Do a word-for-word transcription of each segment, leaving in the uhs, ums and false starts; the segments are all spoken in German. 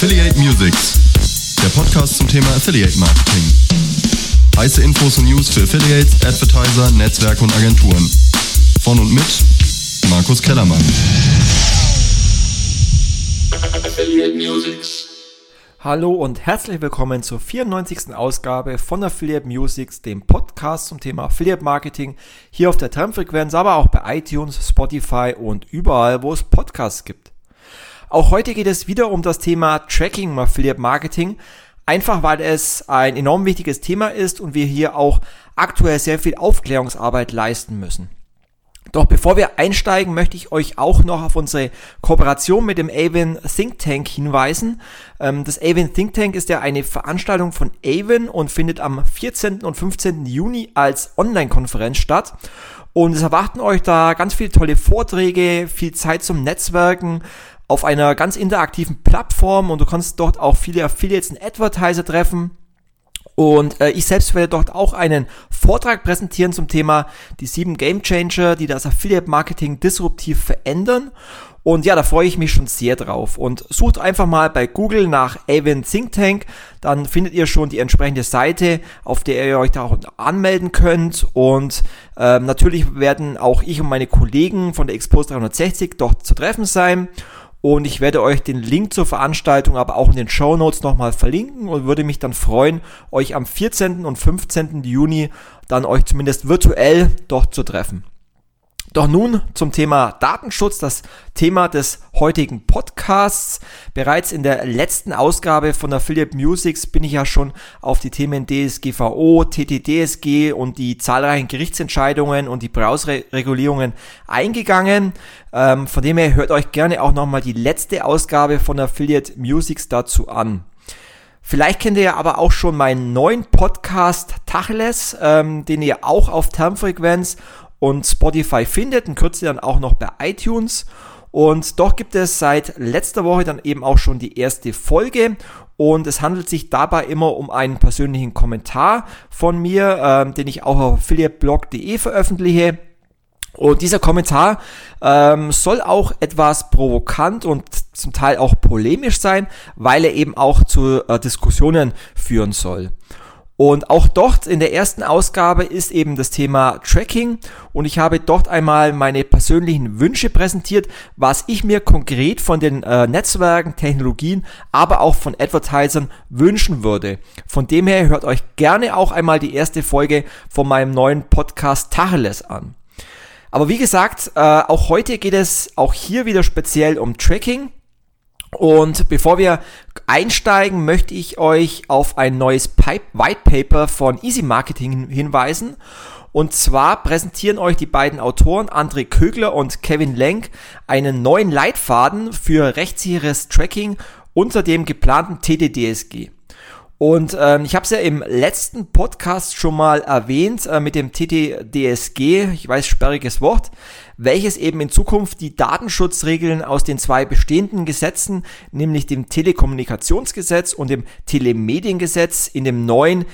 Affiliate Musics, der Podcast zum Thema Affiliate Marketing. Heiße Infos und News für Affiliates, Advertiser, Netzwerke und Agenturen. Von und mit Markus Kellermann. Affiliate Musics. Hallo und herzlich willkommen zur vierundneunzigsten Ausgabe von Affiliate Musics, dem Podcast zum Thema Affiliate Marketing, hier auf der Termfrequenz, aber auch bei iTunes, Spotify und überall, wo es Podcasts gibt. Auch heute geht es wieder um das Thema Tracking im Affiliate Marketing, einfach weil es ein enorm wichtiges Thema ist und wir hier auch aktuell sehr viel Aufklärungsarbeit leisten müssen. Doch bevor wir einsteigen, möchte ich euch auch noch auf unsere Kooperation mit dem Avon Think Tank hinweisen. Das Avon Think Tank ist ja eine Veranstaltung von Avon und findet am vierzehnten und fünfzehnten Juni als Online-Konferenz statt. Und es erwarten euch da ganz viele tolle Vorträge, viel Zeit zum Netzwerken auf einer ganz interaktiven Plattform und du kannst dort auch viele Affiliates und Advertiser treffen. Und äh, ich selbst werde dort auch einen Vortrag präsentieren zum Thema die sieben Game Changer, die das Affiliate Marketing disruptiv verändern. Und ja, da freue ich mich schon sehr drauf. Und sucht einfach mal bei Google nach Avon Think Tank, dann findet ihr schon die entsprechende Seite, auf der ihr euch da auch anmelden könnt. Und ähm, natürlich werden auch ich und meine Kollegen von der Expos dreihundertsechzig dort zu treffen sein. Und ich werde euch den Link zur Veranstaltung aber auch in den Shownotes nochmal verlinken und würde mich dann freuen, euch am vierzehnten und fünfzehnten Juni dann euch zumindest virtuell dort zu treffen. Doch nun zum Thema Datenschutz, das Thema des heutigen Podcasts. Bereits in der letzten Ausgabe von Affiliate Musics bin ich ja schon auf die Themen D S G V O, T T D S G und die zahlreichen Gerichtsentscheidungen und die Browserregulierungen eingegangen. Ähm, von dem her hört euch gerne auch nochmal die letzte Ausgabe von Affiliate Musics dazu an. Vielleicht kennt ihr ja aber auch schon meinen neuen Podcast Tacheles, ähm, den ihr auch auf Termfrequenz und Spotify findet, in Kürze dann auch noch bei iTunes. Und doch gibt es seit letzter Woche dann eben auch schon die erste Folge und es handelt sich dabei immer um einen persönlichen Kommentar von mir, ähm, den ich auch auf affiliateblog punkt de veröffentliche. Und dieser Kommentar ähm, soll auch etwas provokant und zum Teil auch polemisch sein, weil er eben auch zu äh, Diskussionen führen soll. Und auch dort in der ersten Ausgabe ist eben das Thema Tracking und ich habe dort einmal meine persönlichen Wünsche präsentiert, was ich mir konkret von den äh, Netzwerken, Technologien, aber auch von Advertisern wünschen würde. Von dem her hört euch gerne auch einmal die erste Folge von meinem neuen Podcast Tacheles an. Aber wie gesagt, äh, auch heute geht es auch hier wieder speziell um Tracking. Und bevor wir einsteigen, möchte ich euch auf ein neues Pipe White Paper von Easy Marketing hinweisen. Und zwar präsentieren euch die beiden Autoren André Kögler und Kevin Lenk einen neuen Leitfaden für rechtssicheres Tracking unter dem geplanten T T D S G. Und ähm, ich habe es ja im letzten Podcast schon mal erwähnt äh, mit dem T T D S G, ich weiß, sperriges Wort, welches eben in Zukunft die Datenschutzregeln aus den zwei bestehenden Gesetzen, nämlich dem Telekommunikationsgesetz und dem Telemediengesetz, in dem neuen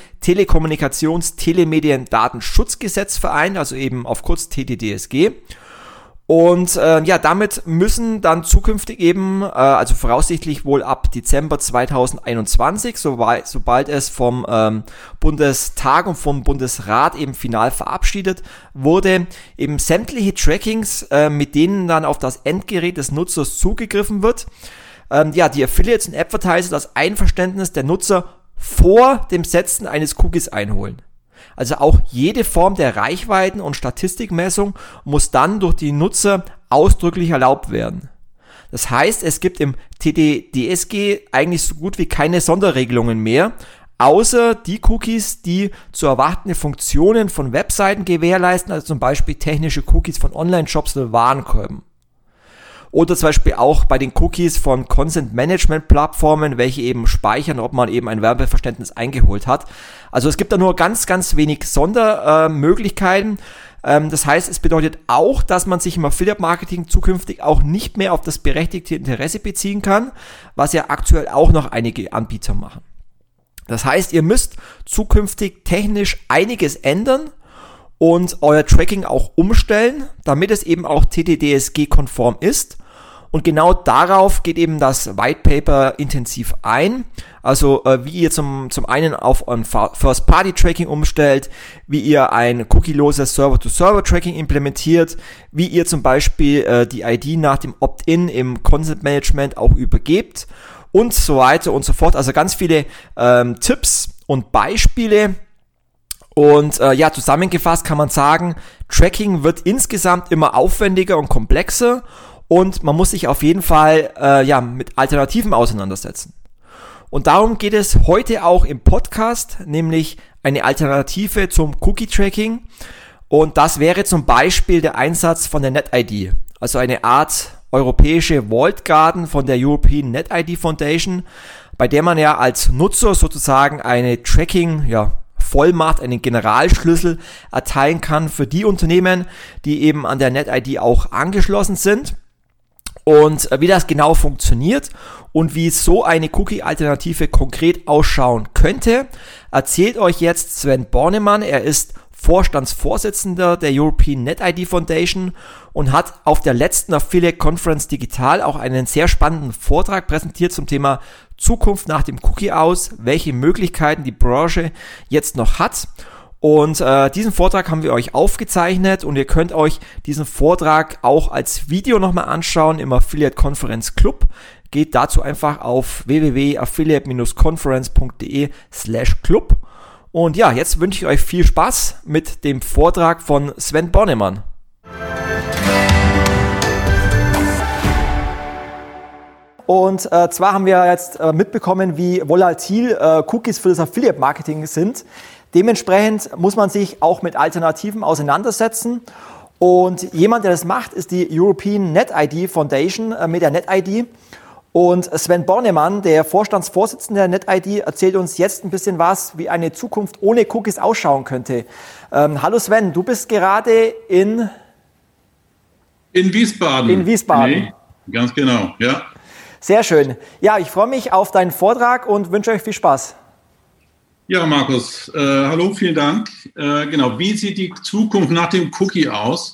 Telekommunikations-Telemedien-Datenschutzgesetz vereint, also eben auf kurz T T D S G. Und äh, ja, damit müssen dann zukünftig eben, äh, also voraussichtlich wohl ab Dezember zweitausendeinundzwanzig, sobald, sobald es vom ähm, Bundestag und vom Bundesrat eben final verabschiedet wurde, eben sämtliche Trackings, äh, mit denen dann auf das Endgerät des Nutzers zugegriffen wird, ähm, ja, die Affiliates und Advertiser das Einverständnis der Nutzer vor dem Setzen eines Cookies einholen. Also auch jede Form der Reichweiten- und Statistikmessung muss dann durch die Nutzer ausdrücklich erlaubt werden. Das heißt, es gibt im T T D S G eigentlich so gut wie keine Sonderregelungen mehr, außer die Cookies, die zu erwartende Funktionen von Webseiten gewährleisten, also zum Beispiel technische Cookies von Online-Shops oder Warenkorben. Oder zum Beispiel auch bei den Cookies von Consent-Management-Plattformen, welche eben speichern, ob man eben ein Werbeverständnis eingeholt hat. Also es gibt da nur ganz, ganz wenig Sondermöglichkeiten. Ähm, das heißt, es bedeutet auch, dass man sich im Affiliate-Marketing zukünftig auch nicht mehr auf das berechtigte Interesse beziehen kann, was ja aktuell auch noch einige Anbieter machen. Das heißt, ihr müsst zukünftig technisch einiges ändern und euer Tracking auch umstellen, damit es eben auch T T D S G-konform ist. Und genau darauf geht eben das White Paper intensiv ein. Also äh, wie ihr zum, zum einen auf ein First-Party-Tracking umstellt, wie ihr ein cookieloses Server-to-Server-Tracking implementiert, wie ihr zum Beispiel äh, die I D nach dem Opt-in im Consent-Management auch übergebt und so weiter und so fort. Also ganz viele ähm, Tipps und Beispiele. Und äh, ja, zusammengefasst kann man sagen, Tracking wird insgesamt immer aufwendiger und komplexer und man muss sich auf jeden Fall äh, ja, mit Alternativen auseinandersetzen. Und darum geht es heute auch im Podcast, nämlich eine Alternative zum Cookie-Tracking. Und das wäre zum Beispiel der Einsatz von der NetID, also eine Art europäische Walled Garden von der European NetID Foundation, bei der man ja als Nutzer sozusagen eine Tracking, ja, Vollmacht, einen Generalschlüssel erteilen kann für die Unternehmen, die eben an der NetID auch angeschlossen sind. Und wie das genau funktioniert und wie so eine Cookie-Alternative konkret ausschauen könnte, erzählt euch jetzt Sven Bornemann. Er ist Vorstandsvorsitzender der European NetID Foundation und hat auf der letzten Affiliate Conference Digital auch einen sehr spannenden Vortrag präsentiert zum Thema Zukunft nach dem Cookie aus, welche Möglichkeiten die Branche jetzt noch hat. Und äh, diesen Vortrag haben wir euch aufgezeichnet und ihr könnt euch diesen Vortrag auch als Video nochmal anschauen im Affiliate Conference Club. Geht dazu einfach auf w w w punkt affiliate dash conference punkt de slash club. Und ja, jetzt wünsche ich euch viel Spaß mit dem Vortrag von Sven Bornemann. Und äh, zwar haben wir jetzt äh, mitbekommen, wie volatil äh, Cookies für das Affiliate-Marketing sind. Dementsprechend muss man sich auch mit Alternativen auseinandersetzen. Und jemand, der das macht, ist die European NetID Foundation äh, mit der NetID. Und Sven Bornemann, der Vorstandsvorsitzende der NetID, erzählt uns jetzt ein bisschen was, wie eine Zukunft ohne Cookies ausschauen könnte. Ähm, hallo Sven, du bist gerade in... In Wiesbaden. In Wiesbaden. Nee, ganz genau, ja. Sehr schön. Ja, ich freue mich auf deinen Vortrag und wünsche euch viel Spaß. Ja, Markus, äh, hallo, vielen Dank. Äh, genau, wie sieht die Zukunft nach dem Cookie aus?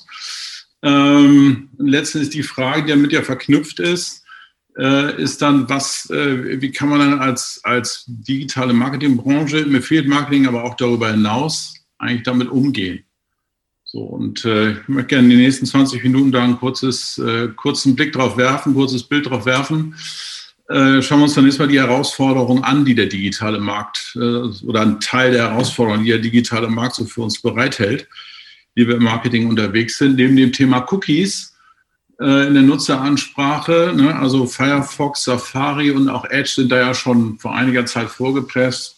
Ähm, letztens die Frage, die damit ja verknüpft ist, äh, ist dann, was, äh, wie kann man dann als, als digitale Marketingbranche, im Affiliate-Marketing, aber auch darüber hinaus eigentlich damit umgehen? So, und äh, ich möchte gerne in den nächsten zwanzig Minuten da ein kurzes, äh, kurzen Blick drauf werfen, kurzes Bild drauf werfen. Äh, schauen wir uns dann erstmal die Herausforderungen an, die der digitale Markt äh, oder ein Teil der Herausforderungen, die der digitale Markt so für uns bereithält, die wir im Marketing unterwegs sind. Neben dem Thema Cookies äh, in der Nutzeransprache, ne, also Firefox, Safari und auch Edge sind da ja schon vor einiger Zeit vorgepresst.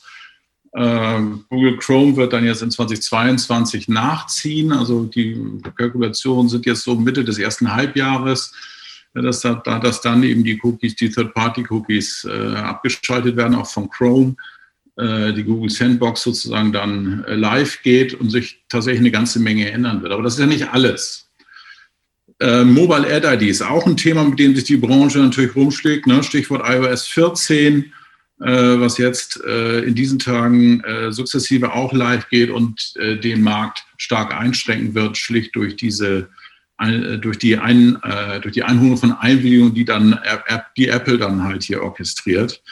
Äh, Google Chrome wird dann jetzt in zweitausendzweiundzwanzig nachziehen. Also die Kalkulationen sind jetzt so Mitte des ersten Halbjahres, dass, da, dass dann eben die Cookies, die Third-Party-Cookies äh, abgeschaltet werden, auch von Chrome, äh, die Google Sandbox sozusagen dann äh, live geht und sich tatsächlich eine ganze Menge ändern wird. Aber das ist ja nicht alles. Äh, Mobile Ad I D ist auch ein Thema, mit dem sich die Branche natürlich rumschlägt, ne? Stichwort i O S vierzehn. Was jetzt äh, in diesen Tagen äh, sukzessive auch live geht und äh, den Markt stark einschränken wird, schlicht durch diese äh, durch die ein, äh, durch die Einholung von Einwilligungen, die dann App, die Apple dann halt hier orchestriert.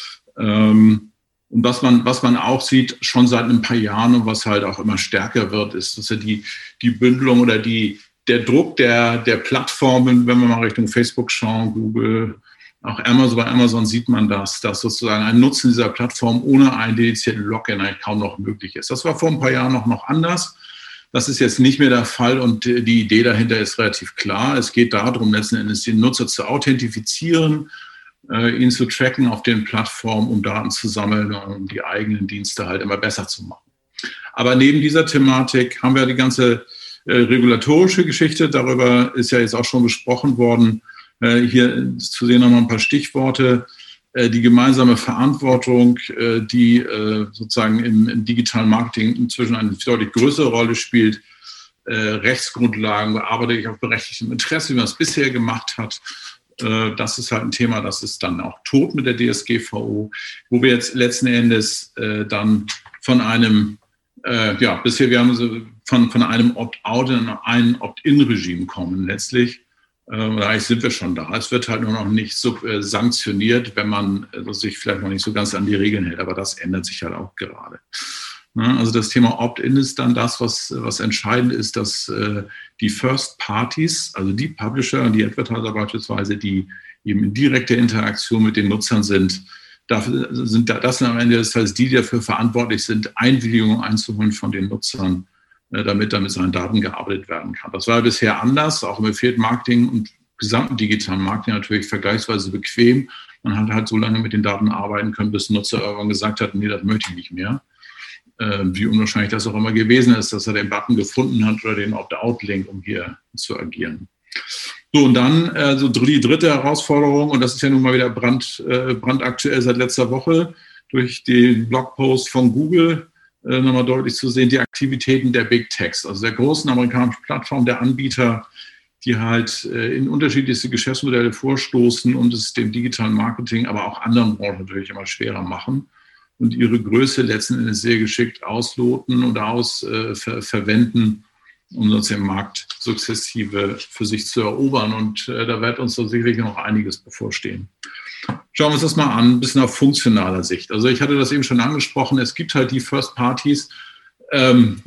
Ähm, und was man was man auch sieht schon seit ein paar Jahren und was halt auch immer stärker wird, ist, dass ja die die Bündelung oder die der Druck der der Plattformen, wenn wir mal Richtung Facebook schauen, Google, auch Amazon, bei Amazon sieht man das, dass sozusagen ein Nutzen dieser Plattform ohne einen dedizierten Login eigentlich kaum noch möglich ist. Das war vor ein paar Jahren noch, noch anders. Das ist jetzt nicht mehr der Fall und die Idee dahinter ist relativ klar. Es geht darum, letzten Endes den Nutzer zu authentifizieren, äh, ihn zu tracken auf den Plattformen, um Daten zu sammeln und um die eigenen Dienste halt immer besser zu machen. Aber neben dieser Thematik haben wir die ganze äh, regulatorische Geschichte. Darüber ist ja jetzt auch schon gesprochen worden. Hier zu sehen nochmal ein paar Stichworte. Die gemeinsame Verantwortung, die sozusagen im, im digitalen Marketing inzwischen eine deutlich größere Rolle spielt. Rechtsgrundlagen, bearbeite ich auf berechtigtem Interesse, wie man es bisher gemacht hat. Das ist halt ein Thema, das ist dann auch tot mit der D S G V O, wo wir jetzt letzten Endes dann von einem, ja, bisher wir haben so von, von einem Opt-out in ein Opt-in-Regime kommen letztlich. Oder eigentlich sind wir schon da. Es wird halt nur noch nicht so äh, sanktioniert, wenn man äh, sich vielleicht noch nicht so ganz an die Regeln hält. Aber das ändert sich halt auch gerade. Ne? Also das Thema Opt-in ist dann das, was, was entscheidend ist, dass äh, die First Parties, also die Publisher und die Advertiser beispielsweise, die eben in direkter Interaktion mit den Nutzern sind, dafür sind das sind am Ende des Tages die, die dafür verantwortlich sind, Einwilligungen einzuholen von den Nutzern, damit da mit seinen Daten gearbeitet werden kann. Das war bisher anders, auch im Affiliate-Marketing und gesamten digitalen Marketing natürlich vergleichsweise bequem. Man hat halt so lange mit den Daten arbeiten können, bis ein Nutzer irgendwann gesagt hat, nee, das möchte ich nicht mehr. Äh, wie unwahrscheinlich das auch immer gewesen ist, dass er den Button gefunden hat oder den Opt-out-Link, um hier zu agieren. So, und dann äh, so die dritte Herausforderung, und das ist ja nun mal wieder brand, äh, brandaktuell seit letzter Woche, durch den Blogpost von Google, nochmal deutlich zu sehen, die Aktivitäten der Big Techs, also der großen amerikanischen Plattform, der Anbieter, die halt in unterschiedlichste Geschäftsmodelle vorstoßen und es dem digitalen Marketing, aber auch anderen Branchen natürlich immer schwerer machen und ihre Größe letzten Endes sehr geschickt ausloten und aus äh, ver verwenden, um sonst den Markt sukzessive für sich zu erobern. Und äh, da wird uns so sicherlich noch einiges bevorstehen. Schauen wir uns das mal an, ein bisschen auf funktionaler Sicht. Also ich hatte das eben schon angesprochen, es gibt halt die First Parties, ähm,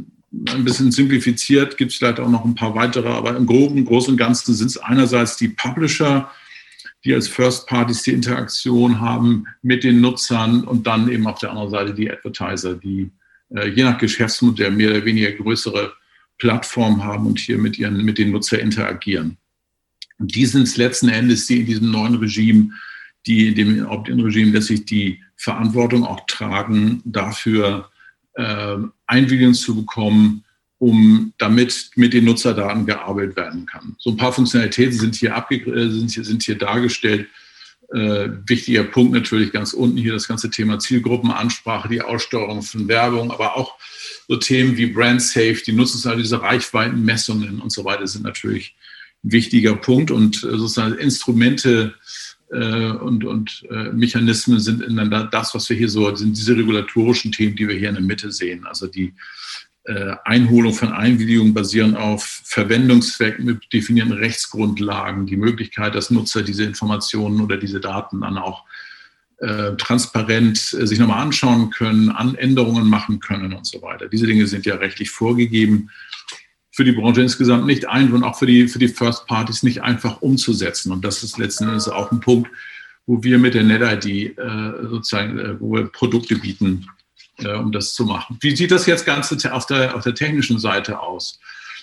ein bisschen simplifiziert, gibt es vielleicht auch noch ein paar weitere, aber im Groben, Großen und Ganzen sind es einerseits die Publisher, die als First Parties die Interaktion haben mit den Nutzern und dann eben auf der anderen Seite die Advertiser, die äh, je nach Geschäftsmodell mehr oder weniger größere Plattformen haben und hier mit, ihren, mit den Nutzern interagieren. Und die sind es letzten Endes, die in diesem neuen Regime, die in dem Opt-in-Regime letztlich die Verantwortung auch tragen, dafür äh, Einwilligungen zu bekommen, um damit mit den Nutzerdaten gearbeitet werden kann. So ein paar Funktionalitäten sind hier, abge- sind hier, sind hier dargestellt. Äh, wichtiger Punkt natürlich ganz unten hier das ganze Thema Zielgruppenansprache, die Aussteuerung von Werbung, aber auch so Themen wie Brand Safe, die Nutzungszahl, diese Reichweitenmessungen und so weiter sind natürlich ein wichtiger Punkt und äh, sozusagen Instrumente äh, und, und äh, Mechanismen sind in das, was wir hier so, sind diese regulatorischen Themen, die wir hier in der Mitte sehen. Also die äh, Einholung von Einwilligungen basieren auf Verwendungszwecken mit definierten Rechtsgrundlagen, die Möglichkeit, dass Nutzer diese Informationen oder diese Daten dann auch äh, transparent äh, sich nochmal anschauen können, an Änderungen machen können und so weiter. Diese Dinge sind ja rechtlich vorgegeben. Für die Branche insgesamt nicht einfach und auch für die, für die First Parties nicht einfach umzusetzen. Und das ist letzten Endes auch ein Punkt, wo wir mit der NetID äh, sozusagen, äh, wo wir Produkte bieten, äh, um das zu machen. Wie sieht das jetzt Ganze auf der, auf der technischen Seite aus?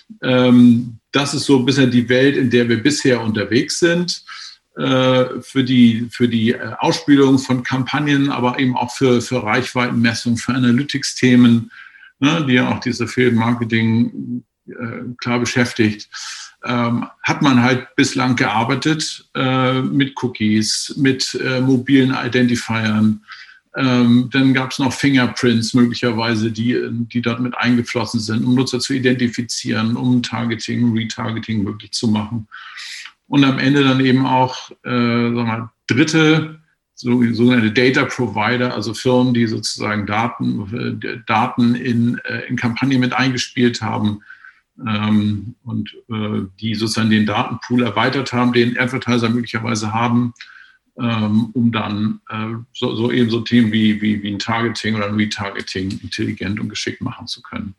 Ähm, das ist so ein bisschen die Welt, in der wir bisher unterwegs sind. Äh, für die, für die Ausspielung von Kampagnen, aber eben auch für, für Reichweitenmessung, für Analytics-Themen, ne, die ja auch diese Affiliate-Marketing klar beschäftigt, ähm, hat man halt bislang gearbeitet äh, mit Cookies, mit äh, mobilen Identifiern. Ähm, dann gab es noch Fingerprints möglicherweise, die, die dort mit eingeflossen sind, um Nutzer zu identifizieren, um Targeting, Retargeting möglich zu machen. Und am Ende dann eben auch äh, sagen wir mal, dritte, so, sogenannte Data Provider, also Firmen, die sozusagen Daten, äh, Daten in, äh, in Kampagnen mit eingespielt haben, Ähm, und äh, die sozusagen den Datenpool erweitert haben, den Advertiser möglicherweise haben, ähm, um dann äh, so, so eben so Themen wie, wie, wie ein Targeting oder ein Retargeting intelligent und geschickt machen zu können.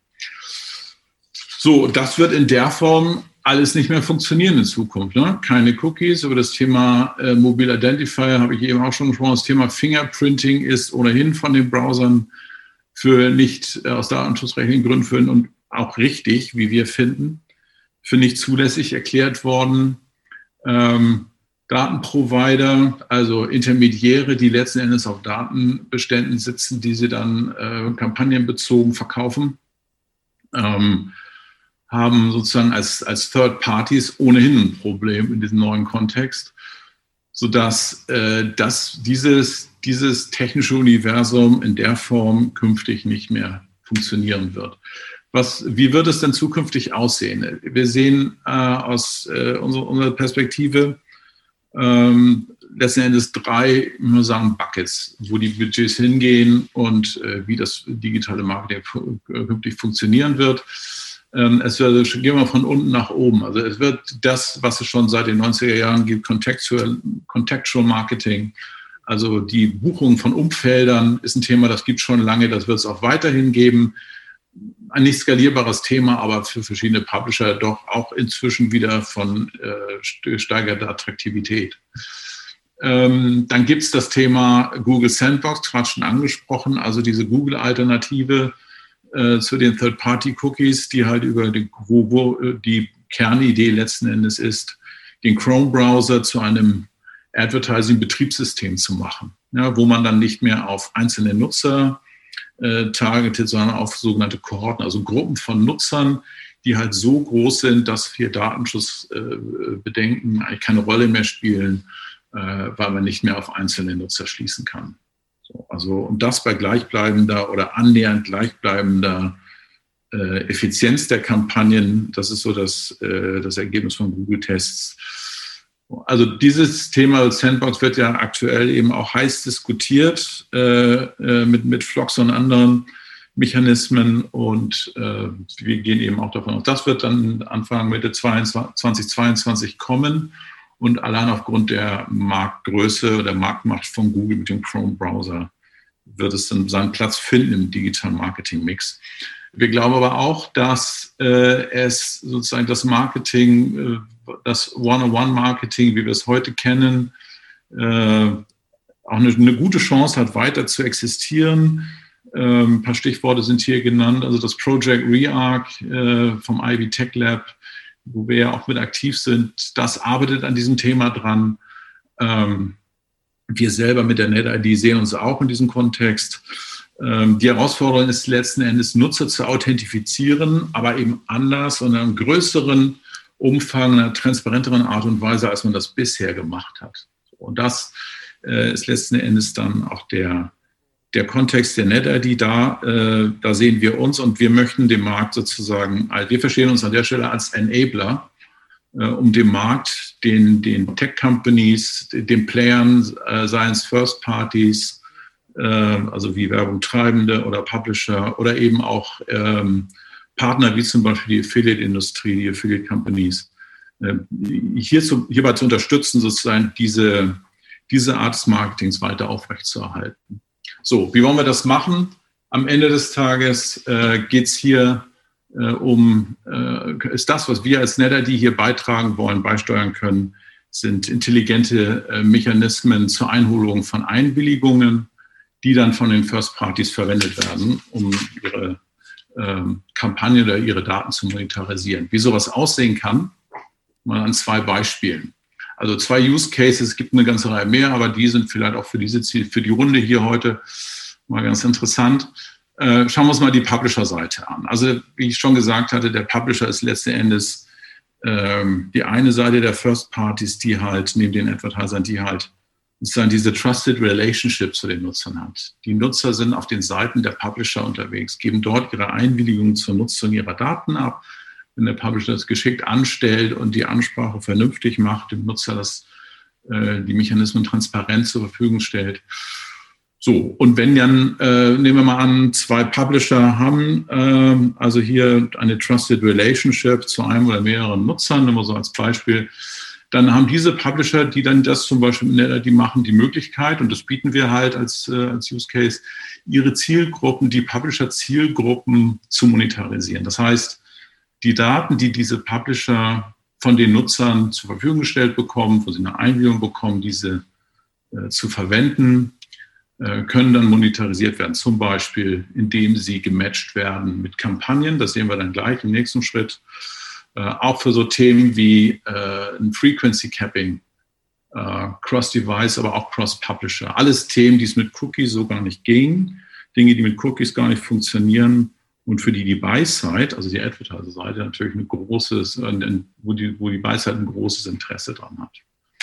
So, das wird in der Form alles nicht mehr funktionieren in Zukunft. Ne? Keine Cookies. Über das Thema äh, Mobile Identifier habe ich eben auch schon gesprochen. Das Thema Fingerprinting ist ohnehin von den Browsern für nicht äh, aus datenschutzrechtlichen Gründen für und auch richtig, wie wir finden, für nicht zulässig erklärt worden. Ähm, Datenprovider, also Intermediäre, die letzten Endes auf Datenbeständen sitzen, die sie dann äh, kampagnenbezogen verkaufen, ähm, haben sozusagen als, als Third Parties ohnehin ein Problem in diesem neuen Kontext, sodass äh, dass dieses, dieses technische Universum in der Form künftig nicht mehr funktionieren wird. Was, wie wird es denn zukünftig aussehen? Wir sehen äh, aus äh, unserer, unserer Perspektive ähm, letzten Endes drei, ich muss sagen, Buckets, wo die Budgets hingehen und äh, wie das digitale Marketing künftig funktionieren wird. Ähm, es wird, gehen wir von unten nach oben. Also es wird das, was es schon seit den neunziger Jahren gibt, Contextual, Contextual Marketing, also die Buchung von Umfeldern ist ein Thema, das gibt es schon lange, das wird es auch weiterhin geben. Ein nicht skalierbares Thema, aber für verschiedene Publisher doch auch inzwischen wieder von äh, gesteigerter Attraktivität. Ähm, dann gibt es das Thema Google Sandbox, gerade schon angesprochen, also diese Google-Alternative äh, zu den Third-Party-Cookies, die halt über die, wo, wo die Kernidee letzten Endes ist, den Chrome-Browser zu einem Advertising-Betriebssystem zu machen, ja, wo man dann nicht mehr auf einzelne Nutzer äh, targetet, sondern auf sogenannte Kohorten, also Gruppen von Nutzern, die halt so groß sind, dass für Datenschutzbedenken äh, eigentlich keine Rolle mehr spielen, äh, weil man nicht mehr auf einzelne Nutzer schließen kann. So, also und das bei gleichbleibender oder annähernd gleichbleibender äh, Effizienz der Kampagnen, das ist so das, äh, das Ergebnis von Google-Tests. Also dieses Thema Sandbox wird ja aktuell eben auch heiß diskutiert äh, mit, mit Flocks und anderen Mechanismen und äh, wir gehen eben auch davon aus, das wird dann Anfang Mitte zwanzig zweiundzwanzig kommen und allein aufgrund der Marktgröße oder Marktmacht von Google mit dem Chrome-Browser wird es dann seinen Platz finden im digitalen Marketing-Mix. Wir glauben aber auch, dass äh, es sozusagen das Marketing, äh, das One-on-One-Marketing, wie wir es heute kennen, äh, auch eine, eine gute Chance hat, weiter zu existieren. Äh, ein paar Stichworte sind hier genannt. Also das Project Rearc äh, vom Ivy Tech Lab, wo wir ja auch mit aktiv sind, das arbeitet an diesem Thema dran. Ähm, wir selber mit der NetID sehen uns auch in diesem Kontext. Die Herausforderung ist letzten Endes, Nutzer zu authentifizieren, aber eben anders und in einem größeren Umfang, einer transparenteren Art und Weise, als man das bisher gemacht hat. Und das äh, ist letzten Endes dann auch der, der Kontext der NetID. Da, äh, da sehen wir uns und wir möchten dem Markt sozusagen, also wir verstehen uns an der Stelle als Enabler, äh, um dem Markt, den, den Tech-Companies, den Playern, äh, seien es First-Parties, also wie Werbungtreibende oder Publisher oder eben auch ähm, Partner wie zum Beispiel die Affiliate-Industrie, die Affiliate-Companies, äh, hierzu, hierbei zu unterstützen, sozusagen diese, diese Art des Marketings weiter aufrechtzuerhalten. So, wie wollen wir das machen? Am Ende des Tages äh, geht es hier äh, um, äh, ist das, was wir als NetID hier beitragen wollen, beisteuern können, sind intelligente äh, Mechanismen zur Einholung von Einwilligungen, die dann von den First Parties verwendet werden, um ihre ähm, Kampagne oder ihre Daten zu monetarisieren. Wie sowas aussehen kann, mal an zwei Beispielen. Also zwei Use Cases, es gibt eine ganze Reihe mehr, aber die sind vielleicht auch für diese Ziel, für die Runde hier heute mal ganz interessant. Äh, schauen wir uns mal die Publisher-Seite an. Also wie ich schon gesagt hatte, der Publisher ist letzten Endes ähm, die eine Seite der First Parties, die halt neben den Advertisern, die halt sozusagen diese Trusted Relationship zu den Nutzern hat. Die Nutzer sind auf den Seiten der Publisher unterwegs, geben dort ihre Einwilligung zur Nutzung ihrer Daten ab. Wenn der Publisher das geschickt anstellt und die Ansprache vernünftig macht, dem Nutzer das, äh, die Mechanismen transparent zur Verfügung stellt. So, und wenn dann, äh, nehmen wir mal an, zwei Publisher haben, äh, also hier eine Trusted Relationship zu einem oder mehreren Nutzern, nehmen wir so als Beispiel, dann haben diese Publisher, die dann das zum Beispiel mit NetID machen, die Möglichkeit, und das bieten wir halt als, äh, als Use Case, ihre Zielgruppen, die Publisher-Zielgruppen zu monetarisieren. Das heißt, die Daten, die diese Publisher von den Nutzern zur Verfügung gestellt bekommen, wo sie eine Einwilligung bekommen, diese äh, zu verwenden, äh, können dann monetarisiert werden. Zum Beispiel, indem sie gematcht werden mit Kampagnen. Das sehen wir dann gleich im nächsten Schritt. Äh, auch für so Themen wie äh, ein Frequency Capping, äh, Cross-Device, aber auch Cross-Publisher. Alles Themen, die es mit Cookies so gar nicht ging, Dinge, die mit Cookies gar nicht funktionieren und für die die Buy-Side, also die Advertiser-Seite, natürlich ein großes, äh, wo die, wo die Buy-Side ein großes Interesse dran hat.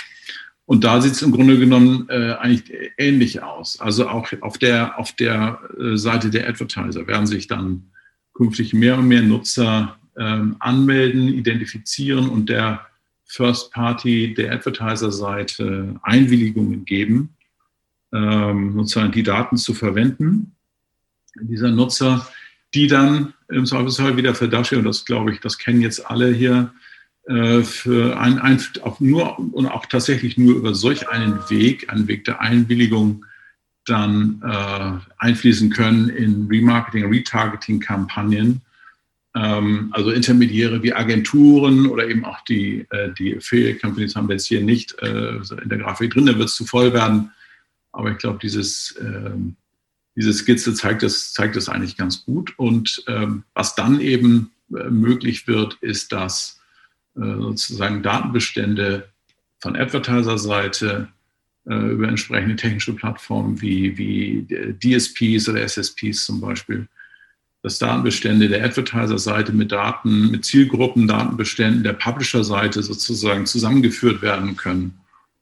Und da sieht es im Grunde genommen äh, eigentlich ähnlich aus. Also auch auf der, auf der äh, Seite der Advertiser werden sich dann künftig mehr und mehr Nutzer Ähm, anmelden, identifizieren und der First Party, der Advertiser-Seite Einwilligungen geben, ähm, sozusagen die Daten zu verwenden. Dieser Nutzer die dann im Zweifelsfall wieder für Dashi, und das glaube ich, das kennen jetzt alle hier, äh, für ein, ein, auch nur und auch tatsächlich nur über solch einen Weg, einen Weg der Einwilligung, dann äh, einfließen können in Remarketing, Retargeting-Kampagnen. Ähm, also Intermediäre wie Agenturen oder eben auch die, äh, die Affiliate-Companies haben wir jetzt hier nicht äh, in der Grafik drin, da wird es zu voll werden. Aber ich glaube, dieses, äh, diese Skizze zeigt das, zeigt das eigentlich ganz gut. Und ähm, was dann eben äh, möglich wird, ist, dass äh, sozusagen Datenbestände von Advertiser-Seite über entsprechende technische Plattformen wie, wie D S Ps oder S S Ps zum Beispiel, dass Datenbestände der Advertiser-Seite mit Daten, mit Zielgruppen, Datenbeständen der Publisher-Seite sozusagen zusammengeführt werden können,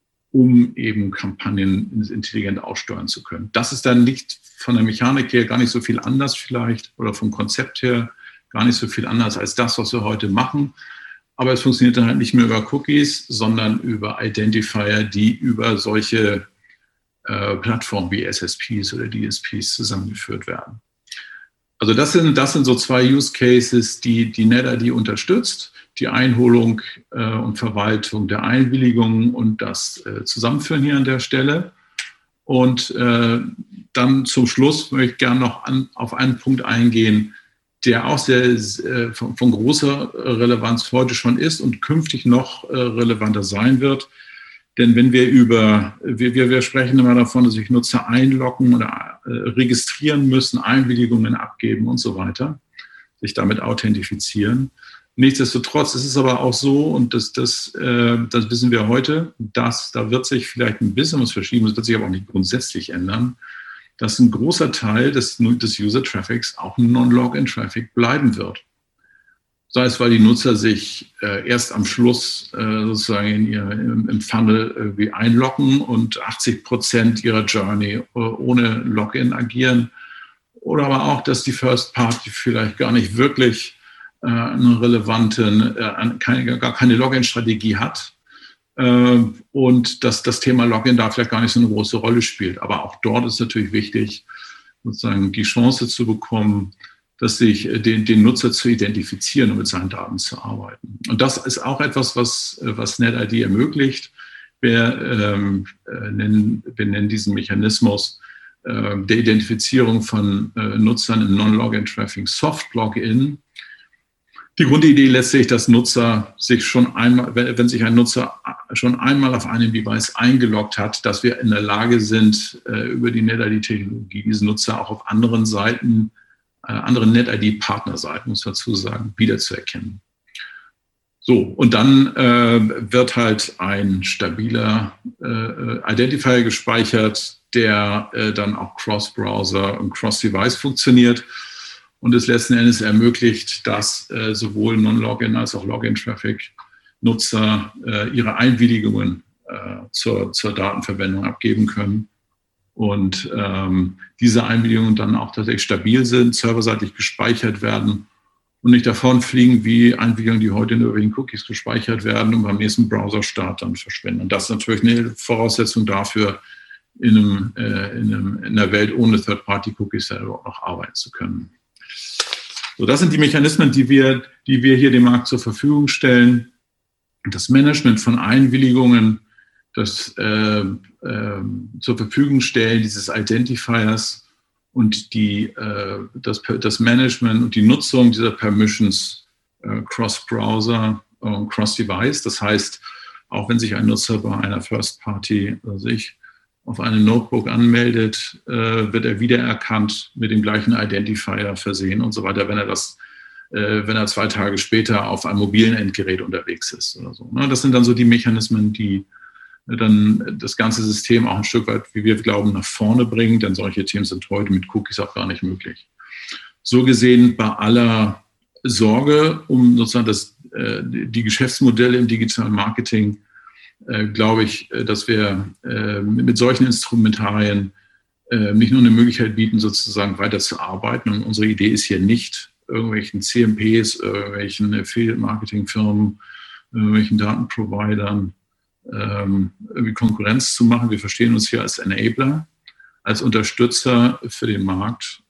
um eben Kampagnen intelligent aussteuern zu können. Das ist dann nicht von der Mechanik her gar nicht so viel anders vielleicht oder vom Konzept her gar nicht so viel anders als das, was wir heute machen. Aber es funktioniert dann halt nicht mehr über Cookies, sondern über Identifier, die über solche äh, Plattformen wie S S Ps oder D S Ps zusammengeführt werden. Also das sind, das sind so zwei Use Cases, die die NetID unterstützt. Die Einholung äh, und Verwaltung der Einwilligungen und das äh, Zusammenführen hier an der Stelle. Und äh, dann zum Schluss möchte ich gerne noch an, auf einen Punkt eingehen, der auch sehr äh, von, von großer Relevanz heute schon ist und künftig noch äh, relevanter sein wird. Denn wenn wir über, wir, wir, wir sprechen immer davon, dass sich Nutzer einloggen oder äh, registrieren müssen, Einwilligungen abgeben und so weiter, sich damit authentifizieren. Nichtsdestotrotz ist es aber auch so, und das, das, äh, das wissen wir heute, dass da wird sich vielleicht ein bisschen was verschieben, das wird sich aber auch nicht grundsätzlich ändern, dass ein großer Teil des, des User-Traffics auch Non-Login-Traffic bleiben wird. Sei es, weil die Nutzer sich äh, erst am Schluss äh, sozusagen in ihr, im, im Funnel irgendwie einloggen und achtzig Prozent ihrer Journey äh, ohne Login agieren. Oder aber auch, dass die First Party vielleicht gar nicht wirklich äh, eine relevante, äh, keine, gar keine Login-Strategie hat. Und dass das Thema Login da vielleicht gar nicht so eine große Rolle spielt. Aber auch dort ist natürlich wichtig, sozusagen die Chance zu bekommen, dass sich den, den Nutzer zu identifizieren und mit seinen Daten zu arbeiten. Und das ist auch etwas, was, was NetID ermöglicht. Wir, ähm, nennen, wir nennen diesen Mechanismus äh, der Identifizierung von äh, Nutzern im Non-Login-Traffic Soft-Login. Die Grundidee letztlich, dass Nutzer sich schon einmal, wenn sich ein Nutzer schon einmal auf einem Device eingeloggt hat, dass wir in der Lage sind, über die NetID-Technologie diesen Nutzer auch auf anderen Seiten, anderen NetID-Partnerseiten, muss man dazu sagen, wiederzuerkennen. So, und dann äh, wird halt ein stabiler äh, Identifier gespeichert, der äh, dann auch Cross-Browser und Cross-Device funktioniert. Und es letzten Endes ermöglicht, dass äh, sowohl Non-Login als auch Login-Traffic-Nutzer äh, ihre Einwilligungen äh, zur, zur Datenverwendung abgeben können. Und ähm, diese Einwilligungen dann auch tatsächlich stabil sind, serverseitig gespeichert werden und nicht davon fliegen wie Einwilligungen, die heute in irgendwelchen Cookies gespeichert werden und beim nächsten Browser-Start dann verschwinden. Und das ist natürlich eine Voraussetzung dafür, in, einem, äh, in, einem, in einer Welt ohne Third-Party-Cookies selber noch arbeiten zu können. So, das sind die Mechanismen, die wir, die wir hier dem Markt zur Verfügung stellen. Das Management von Einwilligungen, das äh, äh, zur Verfügung stellen dieses Identifiers und die, äh, das, das Management und die Nutzung dieser Permissions äh, Cross-Browser und Cross-Device. Das heißt, auch wenn sich ein Nutzer bei einer First-Party äh, sich auf einem Notebook anmeldet, äh, wird er wiedererkannt, mit dem gleichen Identifier versehen und so weiter, wenn er das, äh, wenn er zwei Tage später auf einem mobilen Endgerät unterwegs ist oder so. Ne? Das sind dann so die Mechanismen, die äh, dann das ganze System auch ein Stück weit, wie wir glauben, nach vorne bringen, denn solche Themen sind heute mit Cookies auch gar nicht möglich. So gesehen, bei aller Sorge um sozusagen das, äh, die Geschäftsmodelle im digitalen Marketing, Äh, glaube ich, dass wir äh, mit solchen Instrumentarien äh, nicht nur eine Möglichkeit bieten, sozusagen weiterzuarbeiten. Und unsere Idee ist hier nicht, irgendwelchen C M Ps, irgendwelchen Affiliate-Marketing-Firmen, irgendwelchen Datenprovidern ähm, irgendwie Konkurrenz zu machen. Wir verstehen uns hier als Enabler, als Unterstützer für den Markt,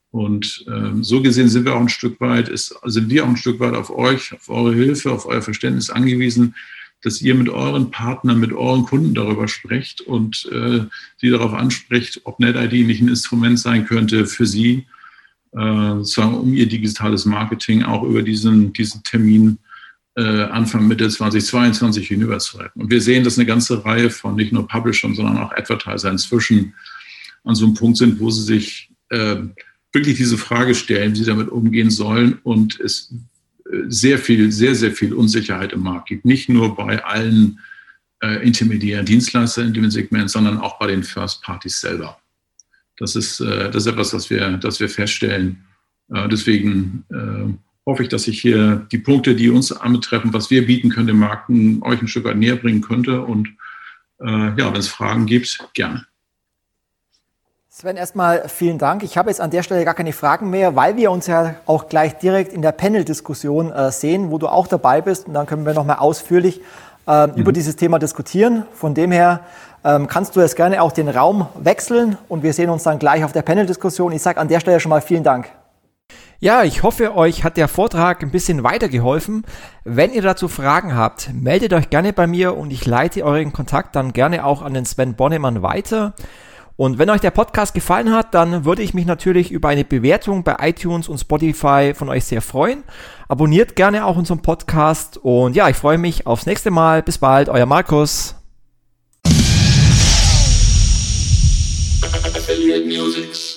Und ähm, so gesehen sind wir auch ein Stück weit, ist, sind wir auch ein Stück weit auf euch, auf eure Hilfe, auf euer Verständnis angewiesen, dass ihr mit euren Partnern, mit euren Kunden darüber sprecht und äh, sie darauf anspricht, ob NetID nicht ein Instrument sein könnte für sie, äh, sozusagen um ihr digitales Marketing auch über diesen, diesen Termin äh, Anfang, Mitte zweitausendzweiundzwanzig hinüberzureiten. Und wir sehen, dass eine ganze Reihe von nicht nur Publishern, sondern auch Advertiser inzwischen an so einem Punkt sind, wo sie sich äh, wirklich diese Frage stellen, wie sie damit umgehen sollen, und es sehr viel, sehr, sehr viel Unsicherheit im Markt gibt. Nicht nur bei allen äh, intermediären Dienstleistern in dem Segment, sondern auch bei den First Parties selber. Das ist, äh, das ist etwas, das wir, das wir feststellen. Äh, deswegen äh, hoffe ich, dass ich hier die Punkte, die uns anbetreffen, was wir bieten können, den Marken, euch ein Stück weit näher bringen könnte. Und äh, ja, wenn es Fragen gibt, gerne. Sven, erstmal vielen Dank. Ich habe jetzt an der Stelle gar keine Fragen mehr, weil wir uns ja auch gleich direkt in der Panel-Diskussion äh, sehen, wo du auch dabei bist. Und dann können wir nochmal ausführlich äh, mhm. über dieses Thema diskutieren. Von dem her ähm, kannst du jetzt gerne auch den Raum wechseln und wir sehen uns dann gleich auf der Panel-Diskussion. Ich sage an der Stelle schon mal vielen Dank. Ja, ich hoffe, euch hat der Vortrag ein bisschen weitergeholfen. Wenn ihr dazu Fragen habt, meldet euch gerne bei mir und ich leite euren Kontakt dann gerne auch an den Sven Bonnemann weiter. Und wenn euch der Podcast gefallen hat, dann würde ich mich natürlich über eine Bewertung bei iTunes und Spotify von euch sehr freuen. Abonniert gerne auch unseren Podcast und ja, ich freue mich aufs nächste Mal. Bis bald, euer Markus. Affiliate Music.